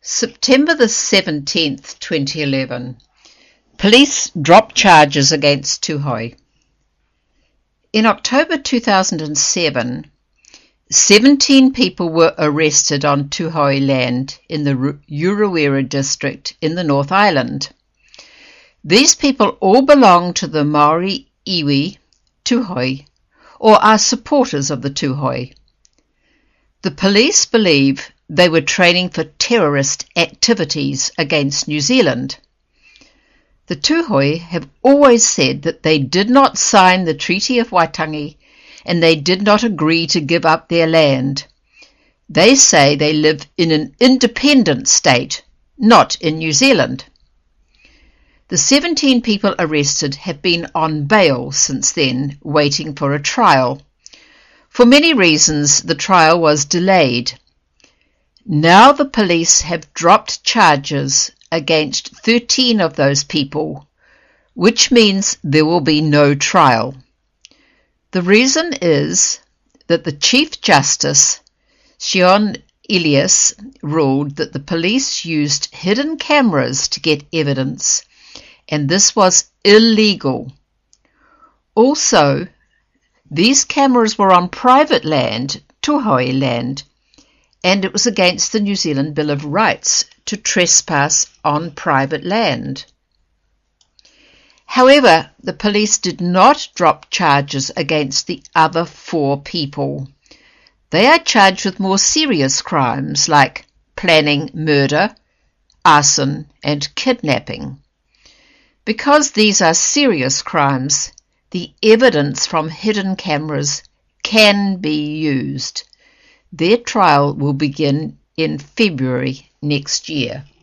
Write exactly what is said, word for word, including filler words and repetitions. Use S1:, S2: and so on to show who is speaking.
S1: September the seventeenth, twenty eleven. Police drop charges against Tūhoe. In October two thousand seven, seventeen people were arrested on Tūhoe land in the Urewera district in the North Island. These people all belong to the Maori iwi Tūhoe, or are supporters of the Tūhoe. The police believe they were training for terrorist activities against New Zealand. The Tūhoe have always said that they did not sign the Treaty of Waitangi and they did not agree to give up their land. They say they live in an independent state, not in New Zealand. The seventeen people arrested have been on bail since then, waiting for a trial. For many reasons, the trial was delayed. Now the police have dropped charges against thirteen of those people, which means there will be no trial. The reason is that the Chief Justice, Siôn Elias, ruled that the police used hidden cameras to get evidence, and this was illegal. Also, these cameras were on private land, Tūhoe land, and it was against the New Zealand Bill of Rights to trespass on private land. However, the police did not drop charges against the other four people. They are charged with more serious crimes like planning murder, arson, and kidnapping. Because these are serious crimes, the evidence from hidden cameras can be used. Their trial will begin in February next year.